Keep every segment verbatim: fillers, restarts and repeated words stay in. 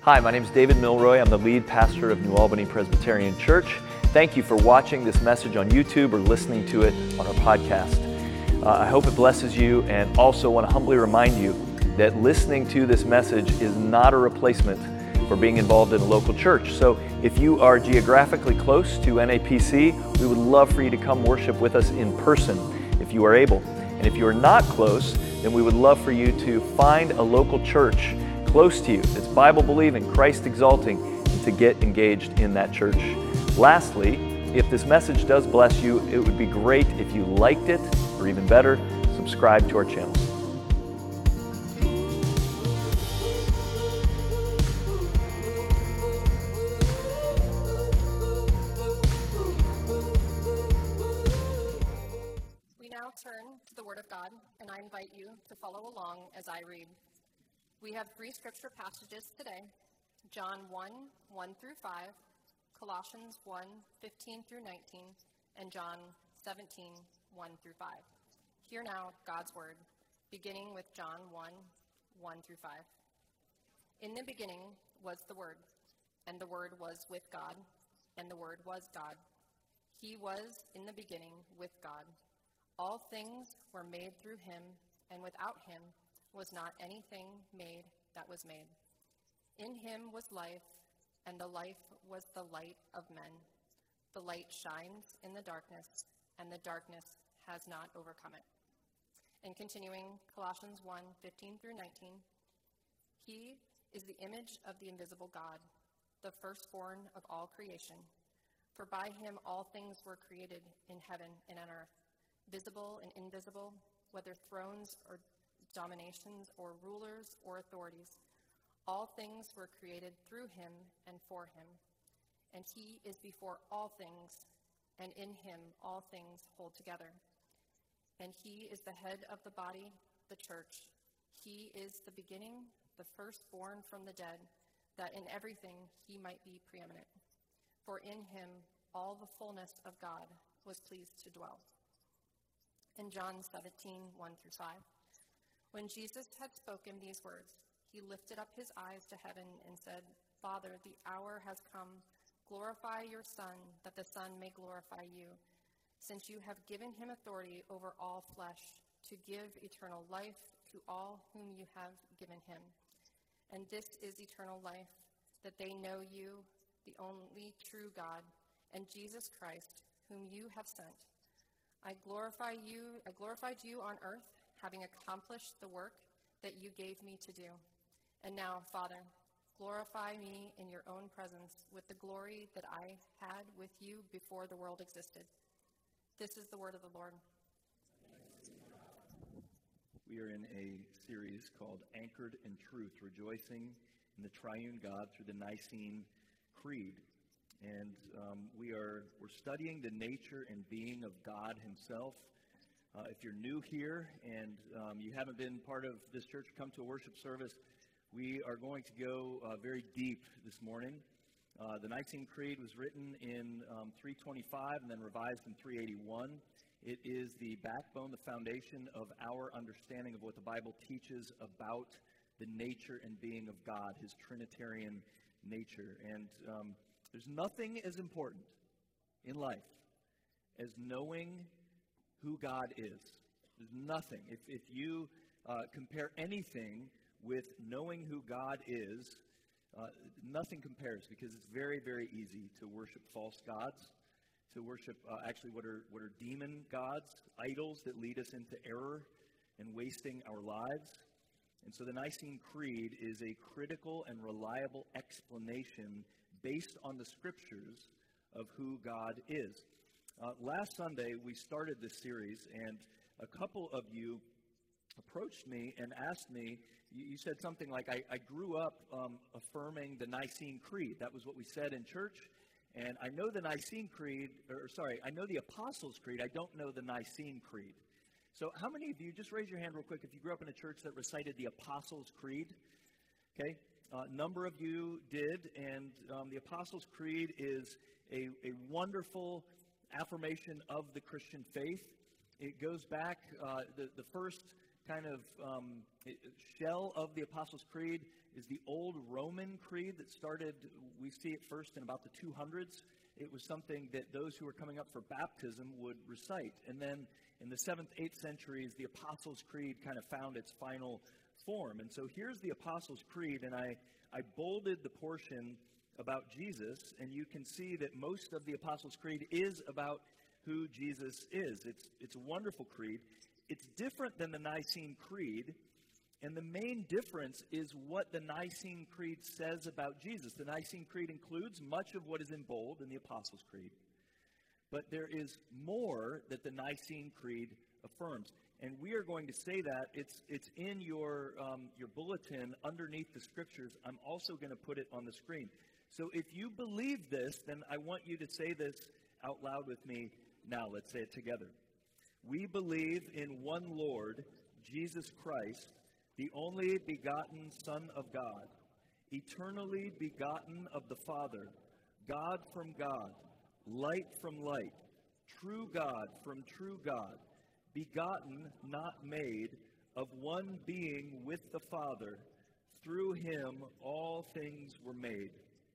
Hi, my name is David Milroy. I'm the lead pastor of New Albany Presbyterian Church. Thank you for watching this message on YouTube or listening to it on our podcast. Uh, I hope it blesses you, and also want to humbly remind you that listening to this message is not a replacement for being involved in a local church. So if you are geographically close to N A P C, we would love for you to come worship with us in person if you are able. And if you are not close, then we would love for you to find a local church close to you that's Bible-believing, Christ-exalting, and to get engaged in that church. Lastly, if this message does bless you, it would be great if you liked it, or even better, subscribe to our channel. We now turn to the Word of God, and I invite you to follow along as I read. We have three scripture passages today: John one, one through five, Colossians one, fifteen through nineteen, and John seventeen, one through five. Hear now God's Word, beginning with John one, one through five. In the beginning was the Word, and the Word was with God, and the Word was God. He was in the beginning with God. All things were made through him, and without him was not anything made that was made. In him was life, and the life was the light of men. The light shines in the darkness, and the darkness has not overcome it. And continuing, Colossians one, fifteen through nineteen, he is the image of the invisible God, the firstborn of all creation. For by him all things were created in heaven and on earth, visible and invisible, whether thrones or dominations or rulers or authorities. All things were created through him and for him. And he is before all things, and in him all things hold together. And he is the head of the body, the church. He is the beginning, the firstborn from the dead, that in everything he might be preeminent. For in him all the fullness of God was pleased to dwell. In John seventeen, one through five. When Jesus had spoken these words, he lifted up his eyes to heaven and said, Father, the hour has come. Glorify your Son, that the Son may glorify you, since you have given him authority over all flesh, to give eternal life to all whom you have given him. And this is eternal life, that they know you, the only true God, and Jesus Christ, whom you have sent. I glorify you, I glorified you on earth, having accomplished the work that you gave me to do. And now, Father, glorify me in your own presence with the glory that I had with you before the world existed. This is the word of the Lord. We are in a series called Anchored in Truth, rejoicing in the triune God through the Nicene Creed. And um, we are we're studying the nature and being of God himself. Uh, if you're new here and um, you haven't been part of this church, come to a worship service, we are going to go uh, very deep this morning. Uh, the Nicene Creed was written in um, three twenty-five and then revised in three eighty-one. It is the backbone, the foundation of our understanding of what the Bible teaches about the nature and being of God, his Trinitarian nature. And um, there's nothing as important in life as knowing who God is. There's nothing. If, if you uh, compare anything with knowing who God is, uh, nothing compares, because it's very, very easy to worship false gods, to worship uh, actually what are what are demon gods, idols that lead us into error and wasting our lives. And so the Nicene Creed is a critical and reliable explanation based on the scriptures of who God is. Uh, last Sunday, we started this series, and a couple of you approached me and asked me, you, you said something like, I, I grew up um, affirming the Nicene Creed. That was what we said in church, and I know the Nicene Creed, or sorry, I know the Apostles' Creed, I don't know the Nicene Creed. So how many of you, just raise your hand real quick, if you grew up in a church that recited the Apostles' Creed? Okay, a uh, number of you did, and um, the Apostles' Creed is a, a wonderful affirmation of the Christian faith. It goes back, uh, the, the first kind of um, shell of the Apostles' Creed is the old Roman creed that started, we see it first in about the two hundreds. It was something that those who were coming up for baptism would recite. And then in the seventh, eighth centuries, the Apostles' Creed kind of found its final form. And so here's the Apostles' Creed, and I, I bolded the portion about Jesus, and you can see that most of the Apostles' Creed is about who Jesus is. It's, it's a wonderful creed. It's different than the Nicene Creed, and the main difference is what the Nicene Creed says about Jesus. The Nicene Creed includes much of what is in bold in the Apostles' Creed, but there is more that the Nicene Creed affirms. And we are going to say that. It's, it's in your, um, your bulletin underneath the scriptures. I'm also going to put it on the screen. So if you believe this, then I want you to say this out loud with me now. Let's say it together. We believe in one Lord, Jesus Christ, the only begotten Son of God, eternally begotten of the Father, God from God, light from light, true God from true God, begotten, not made, of one being with the Father. Through him all things were made.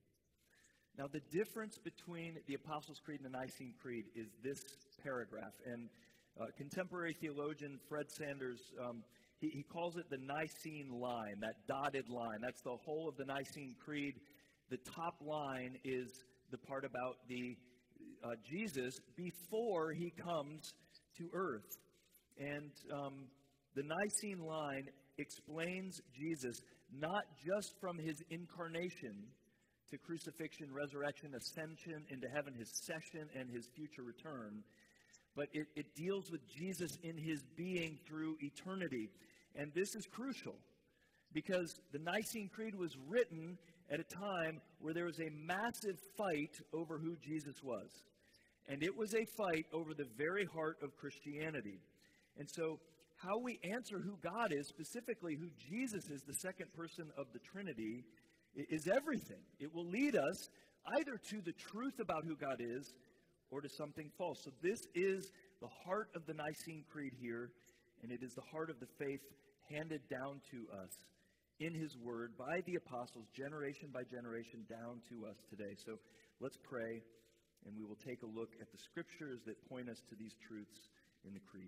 Now, the difference between the Apostles' Creed and the Nicene Creed is this paragraph. And uh, contemporary theologian Fred Sanders, um, he, he calls it the Nicene line, that dotted line. That's the whole of the Nicene Creed. The top line is the part about the uh, Jesus before he comes to earth. And um, the Nicene line explains Jesus not just from his incarnation to crucifixion, resurrection, ascension into heaven, his session, and his future return, but it, it deals with Jesus in his being through eternity. And this is crucial because the Nicene Creed was written at a time where there was a massive fight over who Jesus was. And it was a fight over the very heart of Christianity. And so how we answer who God is, specifically who Jesus is, the second person of the Trinity, is everything. It will lead us either to the truth about who God is or to something false. So this is the heart of the Nicene Creed here, and it is the heart of the faith handed down to us in his word by the apostles, generation by generation, down to us today. So let's pray, and we will take a look at the scriptures that point us to these truths in the Creed.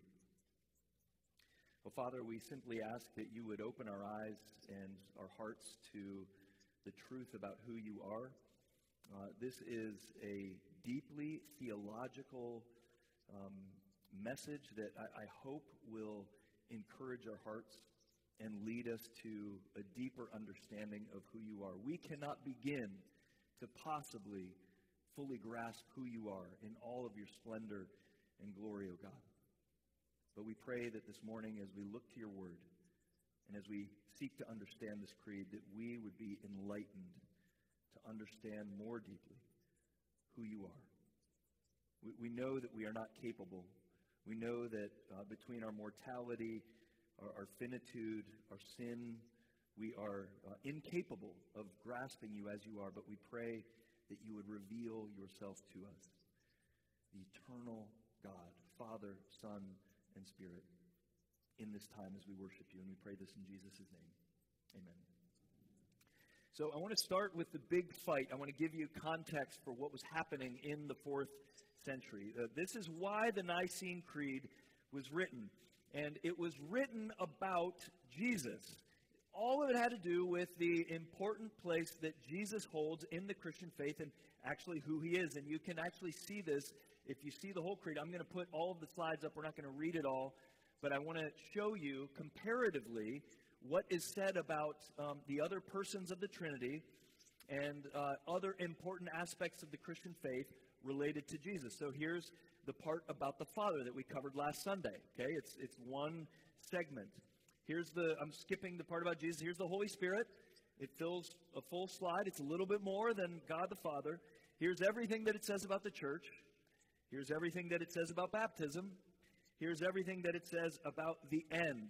Well, Father, we simply ask that you would open our eyes and our hearts to the truth about who you are. Uh, this is a deeply theological um, message that I, I hope will encourage our hearts and lead us to a deeper understanding of who you are. We cannot begin to possibly fully grasp who you are in all of your splendor and glory, O God. But we pray that this morning, as we look to your word, and as we seek to understand this creed, that we would be enlightened to understand more deeply who you are. We, we know that we are not capable. We know that uh, between our mortality, our, our finitude, our sin, we are uh, incapable of grasping you as you are, but we pray that you would reveal yourself to us. The eternal God, Father, Son, and Spirit, in this time as we worship you. And we pray this in Jesus' name. Amen. So I want to start with the big fight. I want to give you context for what was happening in the fourth century. Uh, this is why the Nicene Creed was written. And it was written about Jesus. All of it had to do with the important place that Jesus holds in the Christian faith and actually who he is. And you can actually see this if you see the whole creed. I'm going to put all of the slides up. We're not going to read it all. But I want to show you comparatively what is said about um, the other persons of the Trinity and uh, other important aspects of the Christian faith related to Jesus. So here's the part about the Father that we covered last Sunday. Okay, it's it's one segment. Here's the, I'm skipping the part about Jesus. Here's the Holy Spirit. It fills a full slide. It's a little bit more than God the Father. Here's everything that it says about the church. Here's everything that it says about baptism. Here's everything that it says about the end.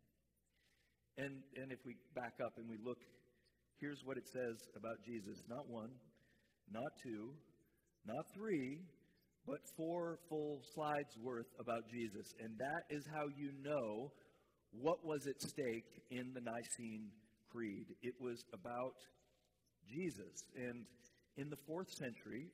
And, and if we back up and we look, here's what it says about Jesus. Not one, not two, not three, but four full slides worth about Jesus. And that is how you know what was at stake in the Nicene Creed. It was about Jesus. And in the fourth century,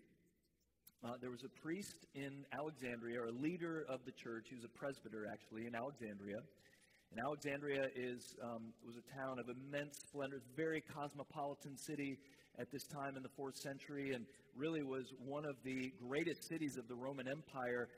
uh, there was a priest in Alexandria, or a leader of the church. He was a presbyter, actually, in Alexandria. And Alexandria is um, was a town of immense splendor, very cosmopolitan city at this time in the fourth century, and really was one of the greatest cities of the Roman Empire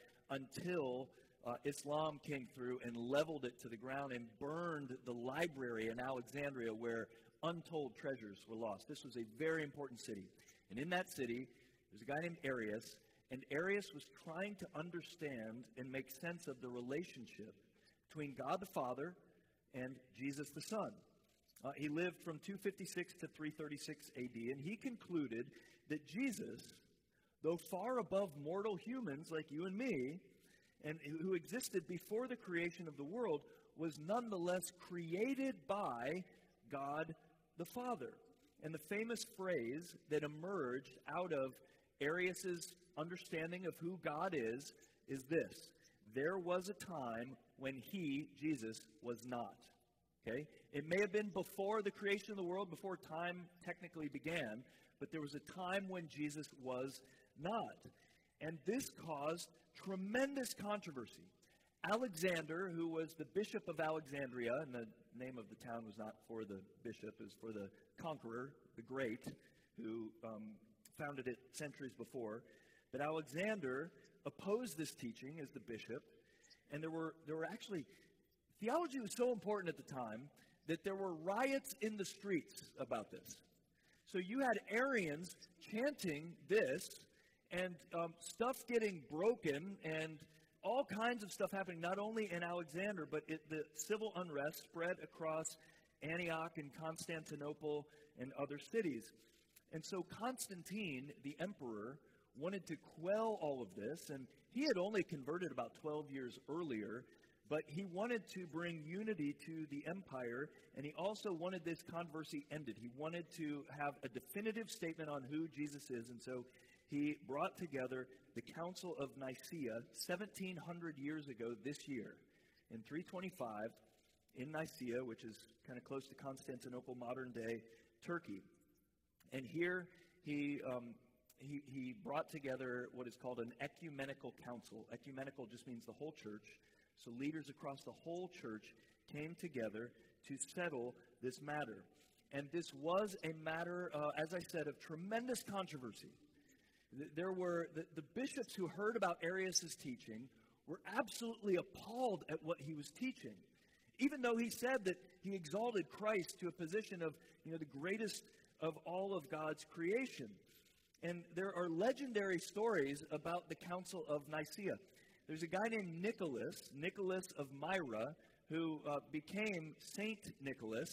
until uh, Islam came through and leveled it to the ground and burned the library in Alexandria where untold treasures were lost. This was a very important city. And in that city, there's a guy named Arius, and Arius was trying to understand and make sense of the relationship between God the Father and Jesus the Son. Uh, he lived from two fifty-six to three thirty-six A D, and he concluded that Jesus, though far above mortal humans like you and me, and who existed before the creation of the world, was nonetheless created by God the Father. And the famous phrase that emerged out of Arius's understanding of who God is, is this: there was a time when he, Jesus, was not. Okay? It may have been before the creation of the world, before time technically began, but there was a time when Jesus was not. And this caused tremendous controversy. Alexander, who was the bishop of Alexandria, and the name of the town was not for the bishop, it was for the conqueror, the great, who um, founded it centuries before. But Alexander opposed this teaching as the bishop, and there were there were actually, theology was so important at the time that there were riots in the streets about this. So you had Arians chanting this, and um, stuff getting broken, and all kinds of stuff happening, not only in Alexander, but it, the civil unrest spread across Antioch and Constantinople and other cities. And so Constantine, the emperor, wanted to quell all of this, and he had only converted about twelve years earlier, but he wanted to bring unity to the empire, and he also wanted this controversy ended. He wanted to have a definitive statement on who Jesus is, and so he brought together the Council of Nicaea seventeen hundred years ago this year, in three twenty-five, in Nicaea, which is kind of close to Constantinople, modern-day Turkey. And here he, um, he, he brought together what is called an ecumenical council. Ecumenical just means the whole church. So leaders across the whole church came together to settle this matter. And this was a matter, uh, as I said, of tremendous controversy. There were the, the bishops who heard about Arius' teaching were absolutely appalled at what he was teaching. Even though he said that he exalted Christ to a position of, you know, the greatest of all of God's creation. And there are legendary stories about the Council of Nicaea. There's a guy named Nicholas, Nicholas of Myra, who uh, became Saint Nicholas.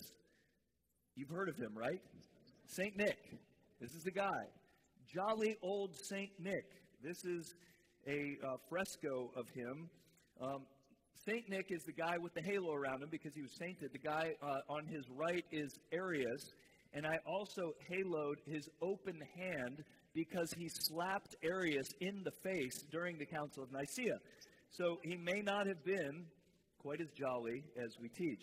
You've heard of him, right? Saint Nick. This is the guy. Jolly old Saint Nick. This is a uh, fresco of him. Um, Saint Nick is the guy with the halo around him because he was sainted. The guy uh, on his right is Arius. And I also haloed his open hand because he slapped Arius in the face during the Council of Nicaea. So he may not have been quite as jolly as we teach.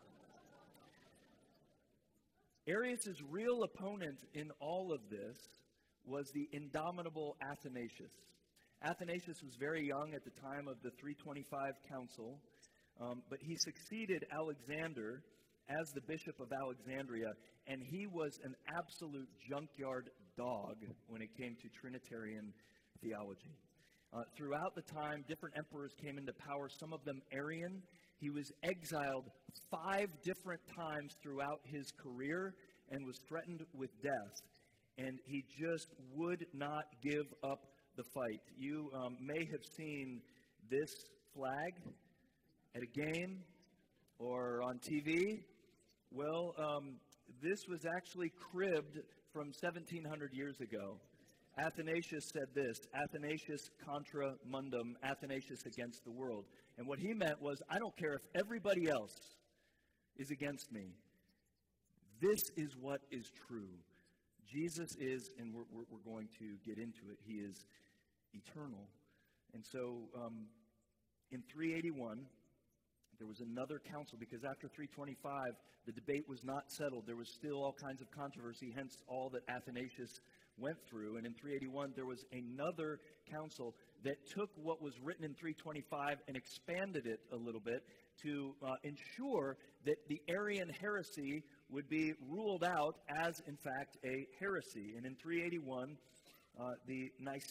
Arius' real opponent in all of this was the indomitable Athanasius. Athanasius was very young at the time of the three twenty-five Council, um, but he succeeded Alexander as the Bishop of Alexandria, and he was an absolute junkyard dog when it came to Trinitarian theology. Uh, throughout the time, different emperors came into power, some of them Arian. He was exiled five different times throughout his career and was threatened with death. And he just would not give up the fight. You um, may have seen this flag at a game or on T V. Well, um, this was actually cribbed from seventeen hundred years ago. Athanasius said this: Athanasius contra mundum, Athanasius against the world. And what he meant was, I don't care if everybody else is against me. This is what is true. Jesus is, and we're, we're, we're going to get into it, he is eternal. And so um, in three eighty-one, there was another council, because after three twenty-five, the debate was not settled. There was still all kinds of controversy, hence all that Athanasius went through. And in three eighty-one, there was another council that took what was written in three twenty-five and expanded it a little bit to uh, ensure that the Arian heresy would be ruled out as, in fact, a heresy. And in three eighty-one, uh, the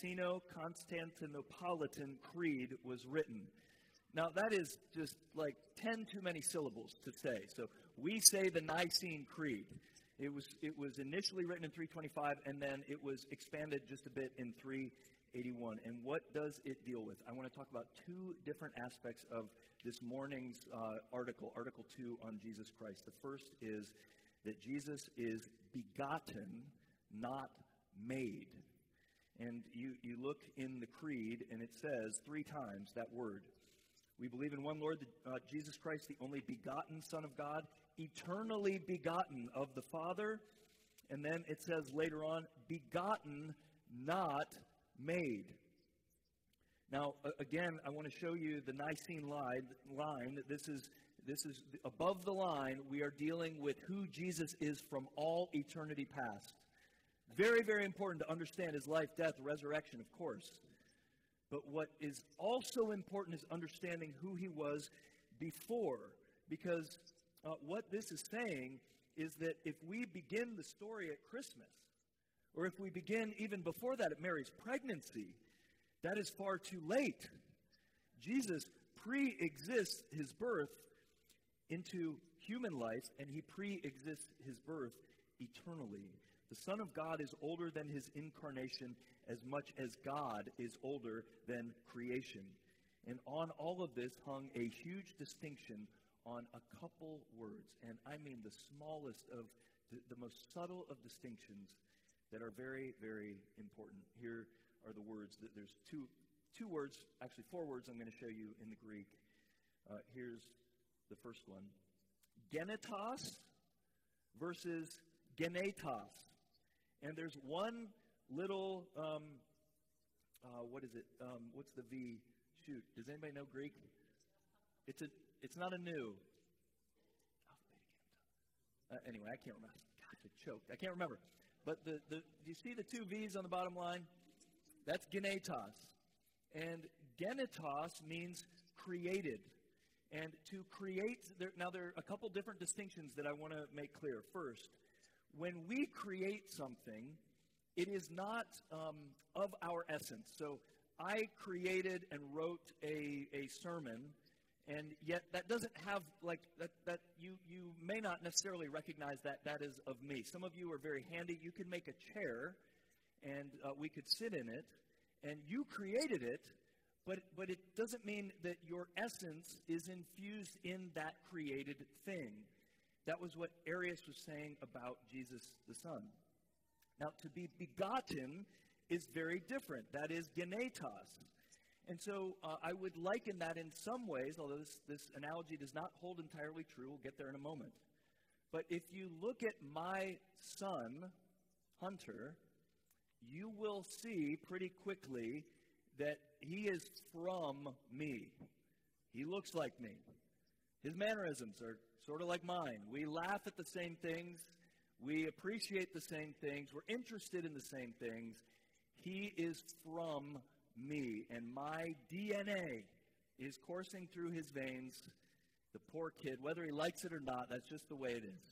Niceno-Constantinopolitan Creed was written. Now, that is just like ten too many syllables to say. So we say the Nicene Creed. It was, it was initially written in three twenty-five, and then it was expanded just a bit in three eighty-one. And what does it deal with? I want to talk about two different aspects of this morning's uh, article, Article two on Jesus Christ. The first is that Jesus is begotten, not made. And you, you look in the Creed, and it says three times that word. We believe in one Lord, uh, Jesus Christ, the only begotten Son of God, eternally begotten of the Father. And then it says later on, begotten, not made. Now, uh, again, I want to show you the Nicene line. line. This is, this is above the line. We are dealing with who Jesus is from all eternity past. Very, very important to understand his life, death, resurrection, of course. But what is also important is understanding who he was before. Because uh, what this is saying is that if we begin the story at Christmas, or if we begin even before that at Mary's pregnancy, that is far too late. Jesus pre-exists his birth into human life, and he pre-exists his birth eternally. The Son of God is older than his incarnation as much as God is older than creation. And on all of this hung a huge distinction on a couple words. And I mean the smallest of, the, the most subtle of distinctions that are very, very important. Here are the words. That there's two, two words, actually four words I'm going to show you in the Greek. Uh, here's the first one. Genetos versus genetos. And there's one little, um, uh, what is it? Um, what's the V? Shoot, does anybody know Greek? It's a. It's not a new. Uh, anyway, I can't remember. God, I choked. I can't remember. But the, the do you see the two V's on the bottom line? That's genetos. And genetos means created. And to create, there, now there are a couple different distinctions that I want to make clear. First, when we create something, it is not um, of our essence. So I created and wrote a, a sermon, and yet that doesn't have, like, that, that you, you may not necessarily recognize that that is of me. Some of you are very handy. You can make a chair, and uh, we could sit in it, and you created it, but, but it doesn't mean that your essence is infused in that created thing. That was what Arius was saying about Jesus the Son. Now, to be begotten is very different. That is genetos. And so uh, I would liken that in some ways, although this, this analogy does not hold entirely true. We'll get there in a moment. But if you look at my son, Hunter, you will see pretty quickly that he is from me. He looks like me. His mannerisms are sort of like mine. We laugh at the same things. We appreciate the same things. We're interested in the same things. He is from me, and my D N A is coursing through his veins. The poor kid, whether he likes it or not, that's just the way it is.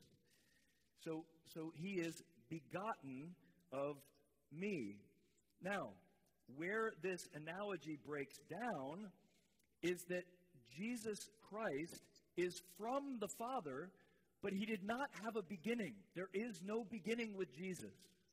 So, so he is begotten of me. Now, where this analogy breaks down is that Jesus Christ is from the Father, but he did not have a beginning. There is no beginning with Jesus.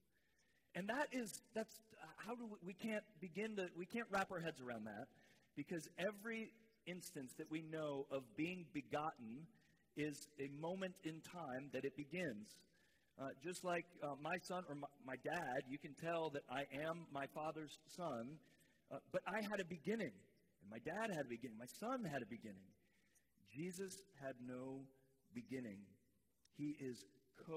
And that is, that's, how do we, we can't begin to, we can't wrap our heads around that, because every instance that we know of being begotten is a moment in time that it begins. Uh, just like uh, my son or my, my dad, you can tell that I am my father's son, uh, but I had a beginning, and my dad had a beginning, my son had a beginning. Jesus had no beginning. He is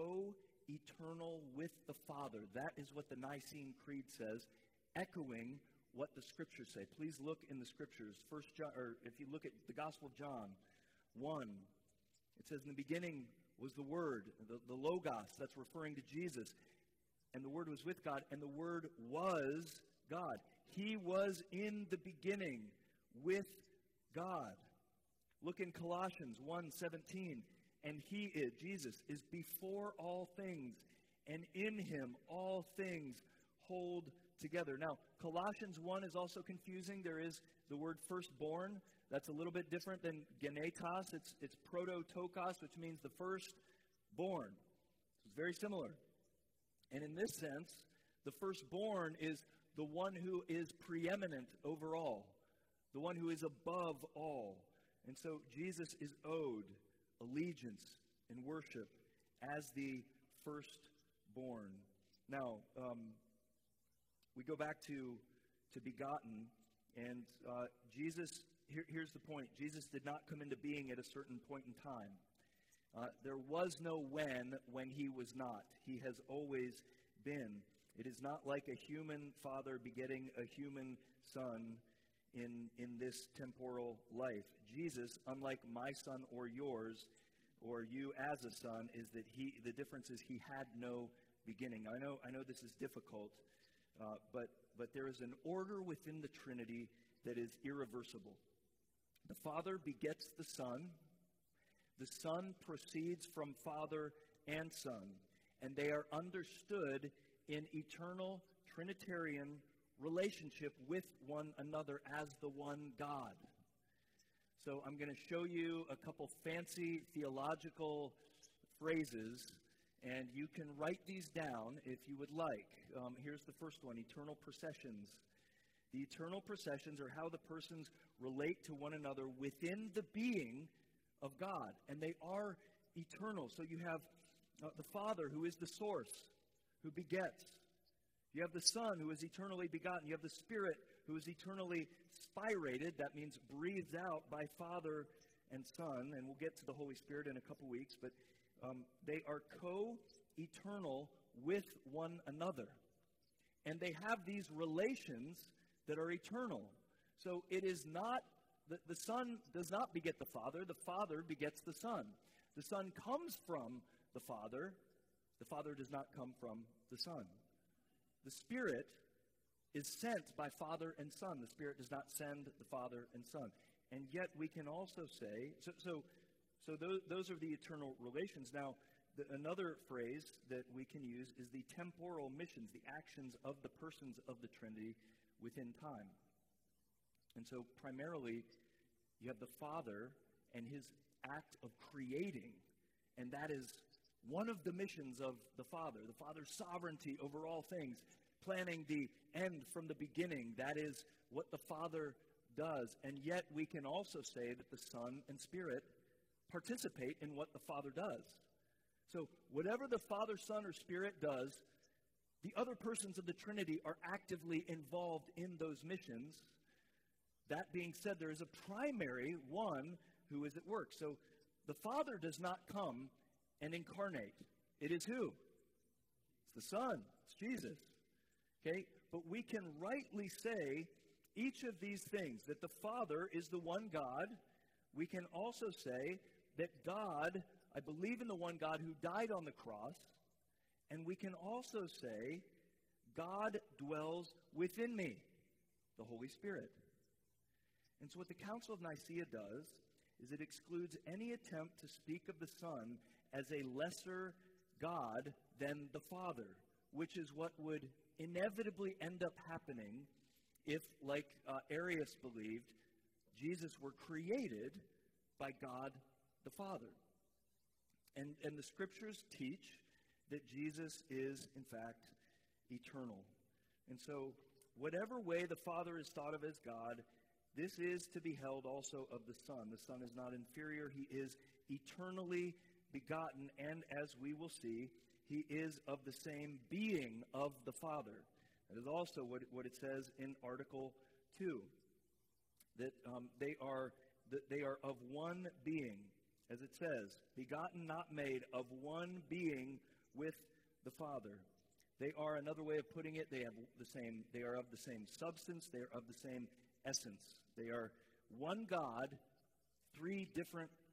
co-eternal with the Father. That is what the Nicene Creed says, echoing what the Scriptures say. Please look in the Scriptures. First John, or if you look at the Gospel of John, one. It says, in the beginning was the Word, the, the Logos, that's referring to Jesus. And the Word was with God, and the Word was God. He was in the beginning with God. Look in Colossians one seventeen. And He is, Jesus, is before all things, and in Him all things hold together. Now, Colossians one is also confusing. There is the word firstborn. That's a little bit different than genetos. It's, it's prototokos, which means the firstborn. It's very similar. And in this sense, the firstborn is the one who is preeminent over all, the one who is above all. And so Jesus is owed allegiance and worship as the firstborn. Now, um, we go back to, to begotten, and uh, Jesus, here, here's the point. Jesus did not come into being at a certain point in time. Uh, there was no when when He was not. He has always been. It is not like a human father begetting a human son in, in this temporal life. Jesus, unlike my son or yours, or you as a son, is that he, the difference is He had no beginning. I know, I know this is difficult, uh, but, but there is an order within the Trinity that is irreversible. The Father begets the Son. The Son proceeds from Father and Son, and they are understood in eternal Trinitarian relationship with one another as the one God. So I'm going to show you a couple fancy theological phrases, and you can write these down if you would like. Um, here's the first one, eternal processions. The eternal processions are how the persons relate to one another within the being of God, and they are eternal. So you have uh, the Father, who is the source, who begets. You have the Son, who is eternally begotten. You have the Spirit, who is eternally spirated. That means breathed out by Father and Son. And we'll get to the Holy Spirit in a couple weeks. But um, they are co-eternal with one another. And they have these relations that are eternal. So it is not, the, the Son does not beget the Father. The Father begets the Son. The Son comes from the Father. The Father does not come from the Son. The Spirit is sent by Father and Son. The Spirit does not send the Father and Son. And yet we can also say, so so, so those, those are the eternal relations. Now, the, another phrase that we can use is the temporal missions, the actions of the persons of the Trinity within time. And so primarily, you have the Father and His act of creating, and that is one of the missions of the Father, the Father's sovereignty over all things, planning the end from the beginning. That is what the Father does. And yet we can also say that the Son and Spirit participate in what the Father does. So whatever the Father, Son, or Spirit does, the other persons of the Trinity are actively involved in those missions. That being said, there is a primary one who is at work. So the Father does not come and incarnate. It is who? It's the Son. It's Jesus. Okay? But we can rightly say each of these things, that the Father is the one God. We can also say that God, I believe in the one God who died on the cross. And we can also say, God dwells within me, the Holy Spirit. And so what the Council of Nicaea does is it excludes any attempt to speak of the Son as a lesser God than the Father, which is what would inevitably end up happening if, like uh, Arius believed, Jesus were created by God the Father. And, and the Scriptures teach that Jesus is, in fact, eternal. And so, whatever way the Father is thought of as God, this is to be held also of the Son. The Son is not inferior. He is eternally begotten, and as we will see, He is of the same being of the Father. That is also what, what it says in Article two, that um, they are that they are of one being, as it says, begotten, not made, of one being with the Father. They are, another way of putting it, they have the same, they are of the same substance, they are of the same essence. They are one God, three different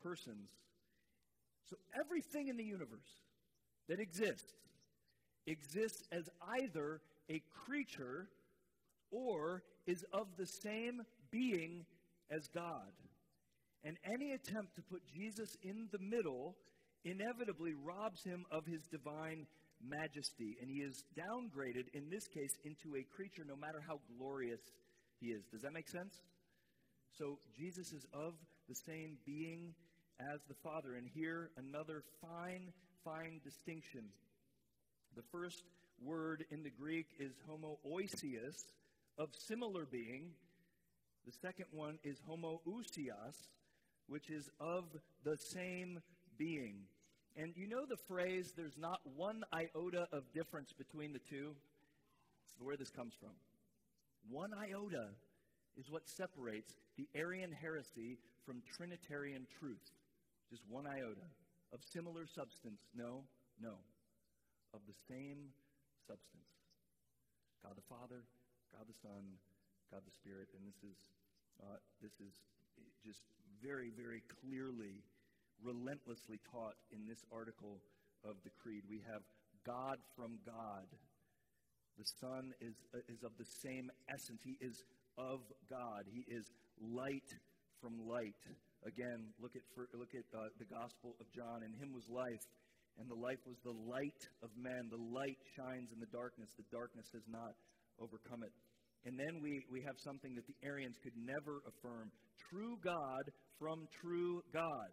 persons. So everything in the universe that exists exists as either a creature or is of the same being as God. And any attempt to put Jesus in the middle inevitably robs him of his divine majesty. And he is downgraded, in this case, into a creature no matter how glorious he is. Does that make sense? So Jesus is of the same being as the Father. And here, another fine, fine distinction. The first word in the Greek is homoousios, of similar being. The second one is homoousios, which is of the same being. And you know the phrase, there's not one iota of difference between the two? It's where this comes from. One iota is what separates the Arian heresy from Trinitarian truth. Just one iota. Of similar substance. No, no. Of the same substance. God the Father, God the Son, God the Spirit. And this is, uh, this is just very, very clearly, relentlessly taught in this article of the Creed. We have God from God. The Son is, uh, is of the same essence. He is of God. He is light from light. Again, look at for, look at uh, the Gospel of John. In him was life, and the life was the light of men. The light shines in the darkness. The darkness has not overcome it. And then we, we have something that the Arians could never affirm. True God from true God.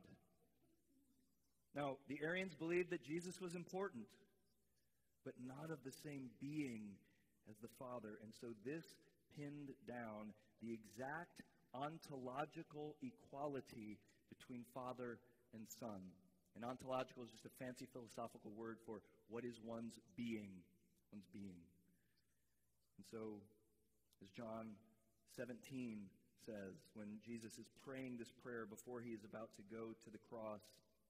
Now, the Arians believed that Jesus was important, but not of the same being as the Father. And so this pinned down the exact ontological equality between Father and Son. And ontological is just a fancy philosophical word for what is one's being, one's being. And so, as John seventeen says, when Jesus is praying this prayer before he is about to go to the cross,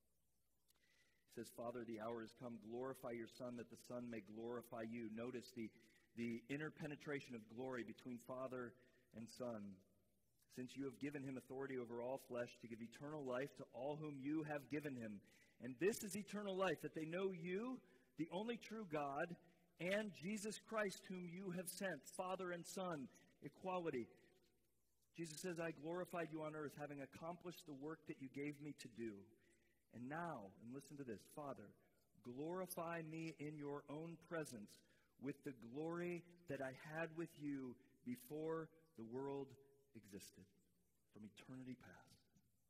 he says, Father, the hour has come. Glorify your Son, that the Son may glorify you. Notice the, the interpenetration of glory between Father and Son. Since you have given him authority over all flesh to give eternal life to all whom you have given him. And this is eternal life, that they know you, the only true God, and Jesus Christ, whom you have sent, Father and Son, equality. Jesus says, I glorified you on earth, having accomplished the work that you gave me to do. And now, and listen to this, Father, glorify me in your own presence with the glory that I had with you before the world existed, from eternity past.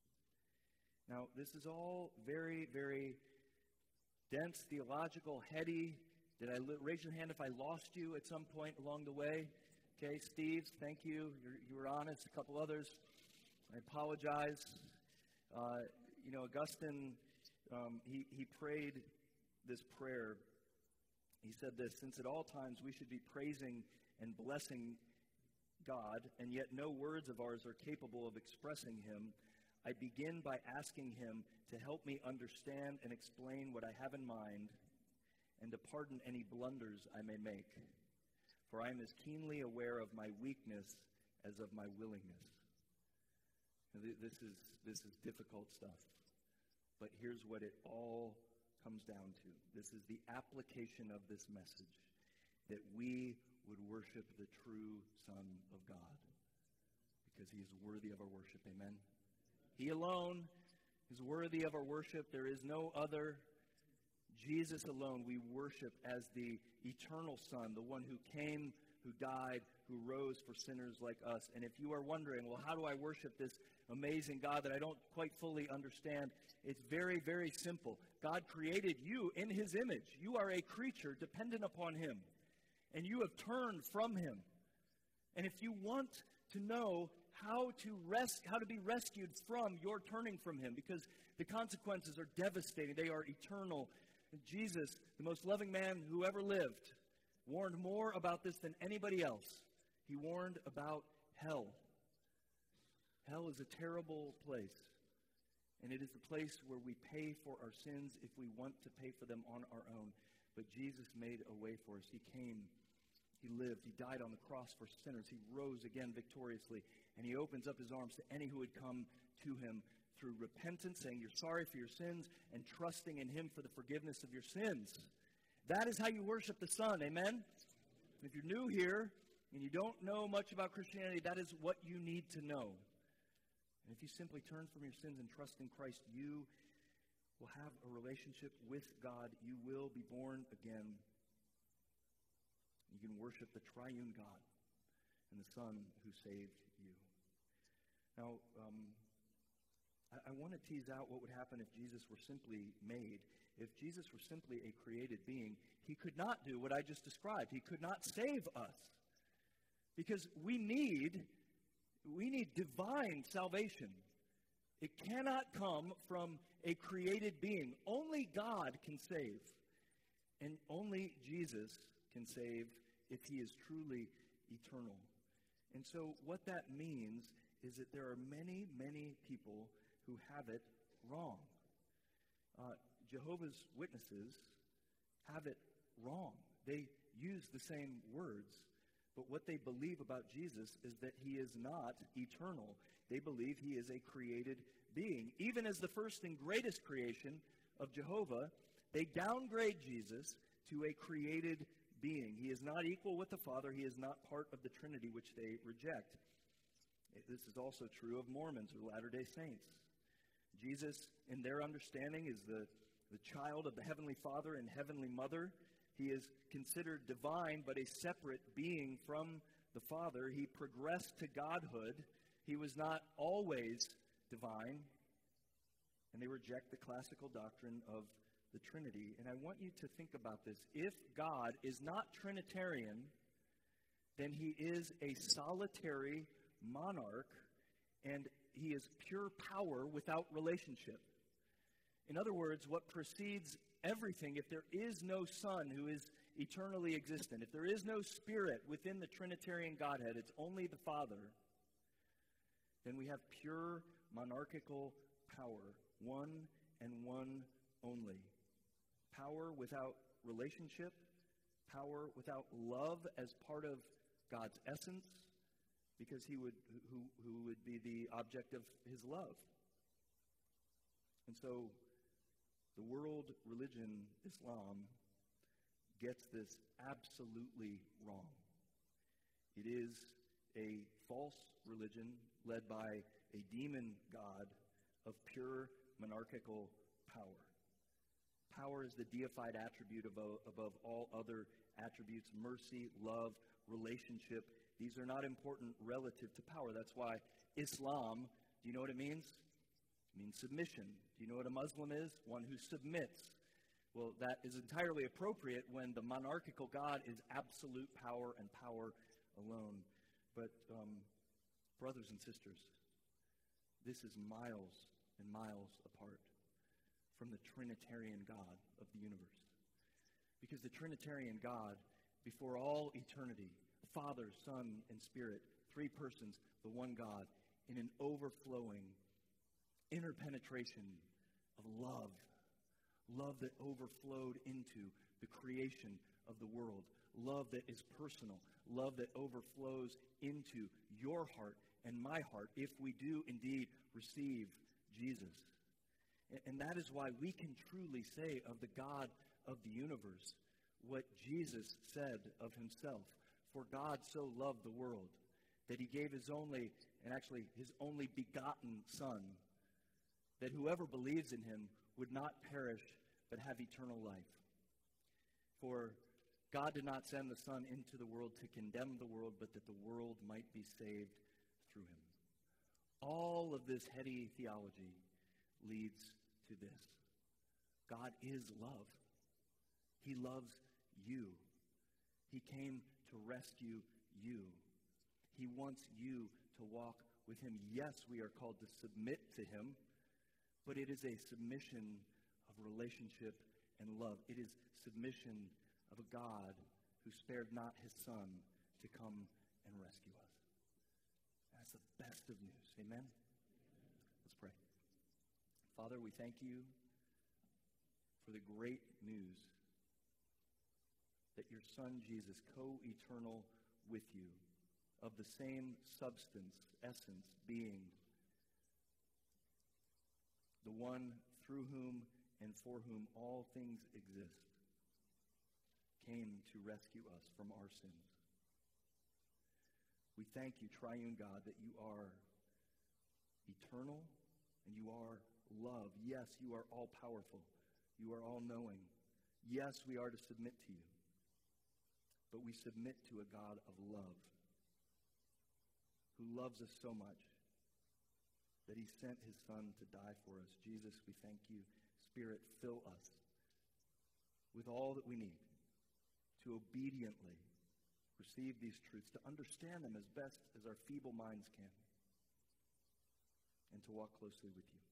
Now, this is all very, very dense, theological, heady. Did I li- raise your hand if I lost you at some point along the way? Okay, Steve, thank you. You're, you were honest. A couple others. I apologize. Uh, you know, Augustine, um, he, he prayed this prayer. He said this, since at all times we should be praising and blessing God, and yet no words of ours are capable of expressing him, I begin by asking him to help me understand and explain what I have in mind, and to pardon any blunders I may make. For I am as keenly aware of my weakness as of my willingness. This is, this is difficult stuff. But here's what it all comes down to. This is the application of this message. That we would worship the true Son of God. Because he is worthy of our worship. Amen? He alone is worthy of our worship. There is no other. Jesus alone we worship as the eternal Son, the one who came, who died, who rose for sinners like us. And if you are wondering, well, how do I worship this amazing God that I don't quite fully understand? It's very, very simple. God created you in his image. You are a creature dependent upon him. And you have turned from him. And if you want to know how to res- how to be rescued from your turning from him, because the consequences are devastating, they are eternal. Jesus, the most loving man who ever lived, warned more about this than anybody else. He warned about hell. Hell is a terrible place. And it is the place where we pay for our sins if we want to pay for them on our own. But Jesus made a way for us. He came. He lived. He died on the cross for sinners. He rose again victoriously. And he opens up his arms to any who would come to him through repentance, saying you're sorry for your sins, and trusting in him for the forgiveness of your sins. That is how you worship the Son, amen? If you're new here and you don't know much about Christianity, that is what you need to know. And if you simply turn from your sins and trust in Christ, you will have a relationship with God. You will be born again. You can worship the triune God and the Son who saved you. Now, um, I, I want to tease out what would happen if Jesus were simply made. If Jesus were simply a created being, he could not do what I just described. He could not save us. Because we need, we need divine salvation. It cannot come from a created being. Only God can save. And only Jesus can save if he is truly eternal. And so what that means is that there are many, many people who have it wrong. Uh, Jehovah's Witnesses have it wrong. They use the same words, but what they believe about Jesus is that he is not eternal. They believe he is a created being. Even as the first and greatest creation of Jehovah, they downgrade Jesus to a created being. He is not equal with the Father. He is not part of the Trinity, which they reject. This is also true of Mormons or Latter-day Saints. Jesus, in their understanding, is the, the child of the Heavenly Father and Heavenly Mother. He is considered divine, but a separate being from the Father. He progressed to godhood. He was not always divine. And they reject the classical doctrine of the Trinity. And I want you to think about this. If God is not Trinitarian, then he is a solitary monarch, and he is pure power without relationship. In other words, what precedes everything, if there is no Son who is eternally existent, if there is no Spirit within the Trinitarian Godhead, it's only the Father, then we have pure monarchical power, one and one only. Power without relationship, power without love as part of God's essence, because he would who, who would be the object of his love. And so the world religion, Islam, gets this absolutely wrong. It is a false religion led by a demon god of pure monarchical power. Power is the deified attribute above, above all other attributes: mercy, love, relationship. These are not important relative to power. That's why Islam, do you know what it means? It means submission. Do you know what a Muslim is? One who submits. Well, that is entirely appropriate when the monarchical God is absolute power and power alone. But, um, brothers and sisters, this is miles and miles apart from the Trinitarian God of the universe. Because the Trinitarian God, before all eternity, Father, Son, and Spirit, three persons, the one God, in an overflowing interpenetration of love, love that overflowed into the creation of the world, love that is personal, love that overflows into your heart and my heart if we do indeed receive Jesus. And that is why we can truly say of the God of the universe what Jesus said of himself. For God so loved the world that he gave his only, and actually his only begotten Son, that whoever believes in him would not perish but have eternal life. For God did not send the Son into the world to condemn the world, but that the world might be saved through him. All of this heady theology leads to this. God is love. He loves you. He came to rescue you. He wants you to walk with him. Yes, we are called to submit to him, but it is a submission of relationship and love. It is submission of a God who spared not his Son to come and rescue us. That's the best of news. Amen? Let's pray. Father, we thank you for the great news that your Son, Jesus, co-eternal with you, of the same substance, essence, being, the one through whom and for whom all things exist, came to rescue us from our sins. We thank you, triune God, that you are eternal and you are love. Yes, you are all-powerful. You are all-knowing. Yes, we are to submit to you. But we submit to a God of love who loves us so much that he sent his Son to die for us. Jesus, we thank you. Spirit, fill us with all that we need to obediently receive these truths, to understand them as best as our feeble minds can, and to walk closely with you.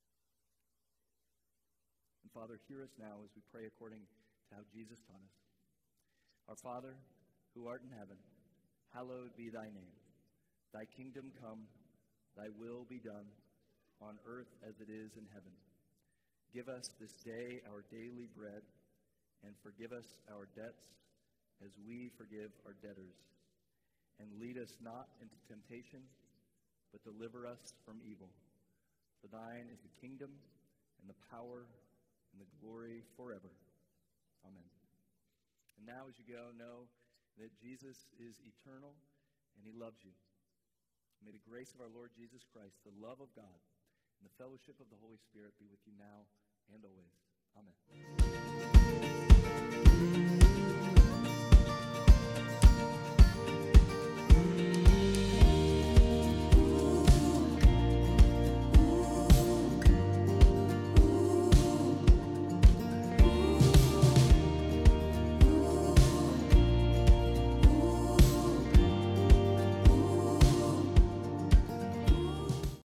And Father, hear us now as we pray according to how Jesus taught us. Our Father, who art in heaven, hallowed be thy name. Thy kingdom come, thy will be done, on earth as it is in heaven. Give us this day our daily bread, and forgive us our debts as we forgive our debtors. And lead us not into temptation, but deliver us from evil. For thine is the kingdom, and the power, and the glory forever. Amen. And now as you go, know that Jesus is eternal, and he loves you. May the grace of our Lord Jesus Christ, the love of God, and the fellowship of the Holy Spirit be with you now and always.